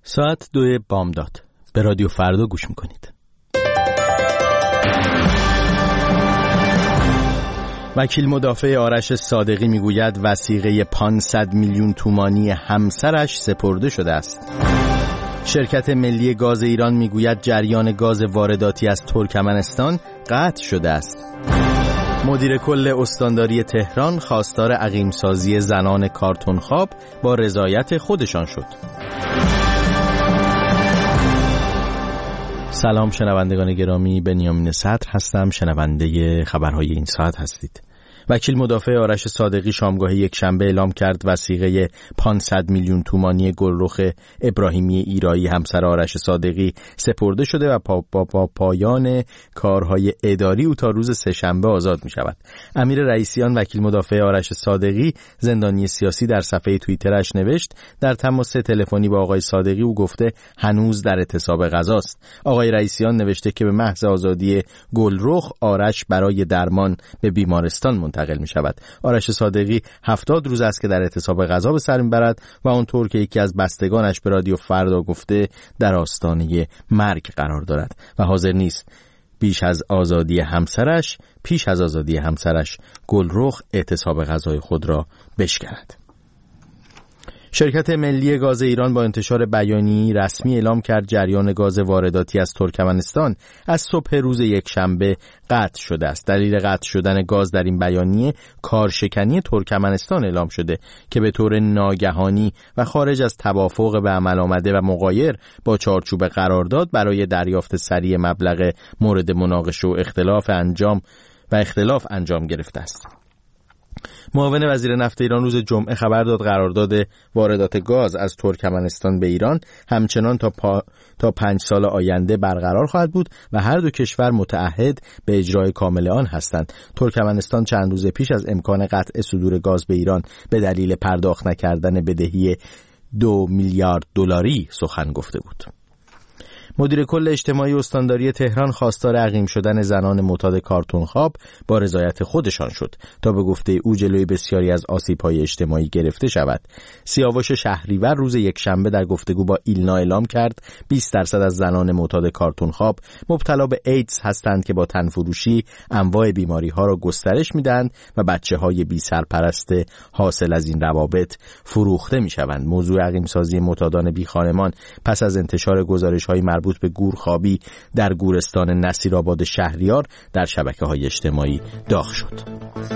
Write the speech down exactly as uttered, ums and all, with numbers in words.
ساعت دو بامداد. به رادیو فردا گوش میکنید. وکیل مدافع آرش صادقی میگوید وثیقه پانصد میلیون تومانی همسرش سپرده شده است. شرکت ملی گاز ایران میگوید جریان گاز وارداتی از ترکمنستان قطع شده است. مدیر کل استانداری تهران خواستار عقیم‌سازی زنان کارتون خواب با رضایت خودشان شد. سلام شنوندگان گرامی، بنیامین صدر هستم. شنونده خبرهای این ساعت هستید. وکیل مدافع آرش صادقی شامگاه یک شنبه اعلام کرد وثیقه پانصد میلیون تومانی گلرخ ابراهیمی ایرایی همسر آرش صادقی سپرده شده و با, با, با پایان کارهای اداری او تا روز سه‌شنبه آزاد می شود. امیر رئیسیان وکیل مدافع آرش صادقی زندانی سیاسی در صفحه توییترش نوشت در تماس تلفنی با آقای صادقی او گفته هنوز در اعتصاب غذاست. آقای رئیسیان نوشته که به محض آزادی گلرخ آرش برای درمان به بیمارستان منتقل می شود. آرش صادقی هفتاد روز است که در اعتصاب غذا به سر میبرد و اونطور که یکی از بستگانش به رادیو فردا گفته در آستانه مرگ قرار دارد و حاضر نیست بیش از آزادی همسرش پیش از آزادی همسرش گلرخ اعتصاب غذای خود را بشکند. شرکت ملی گاز ایران با انتشار بیانیه‌ای رسمی اعلام کرد جریان گاز وارداتی از ترکمنستان از صبح روز یکشنبه قطع شده است. دلیل قطع شدن گاز در این بیانیه کارشکنی ترکمنستان اعلام شده که به طور ناگهانی و خارج از توافق به عمل آمده و مغایر با چارچوب قرارداد برای دریافت سریع مبلغ مورد مناقشه و اختلاف انجام و اختلاف انجام گرفته است. معاون وزیر نفت ایران روز جمعه خبر داد قرارداد واردات گاز از ترکمنستان به ایران همچنان تا پا... تا پنج سال آینده برقرار خواهد بود و هر دو کشور متعهد به اجرای کامل آن هستند. ترکمنستان چند روز پیش از امکان قطع صدور گاز به ایران به دلیل پرداخت نکردن بدهی دو میلیارد دلاری سخن گفته بود. مدیر کل اجتماعی استانداری تهران خواستار عقیم شدن زنان معتاد کارتون خواب با رضایت خودشان شد تا به گفته او جلوی بسیاری از آسیب‌های اجتماعی گرفته شود. سیاوش شهریور روز یکشنبه در گفتگو با ایلنا اعلام کرد بیست درصد از زنان معتاد کارتون خواب مبتلا به ایدز هستند که با تنفروشی انواع بیماری‌ها را گسترش میدهند و بچه‌های بی سرپرست حاصل از این روابط فروخته میشوند. موضوع عقیم‌سازی معتادان بی خانمان پس از انتشار گزارش‌های مربوط به گورخوابی در گورستان نصیرآباد شهریار در شبکه‌های اجتماعی داغ شد.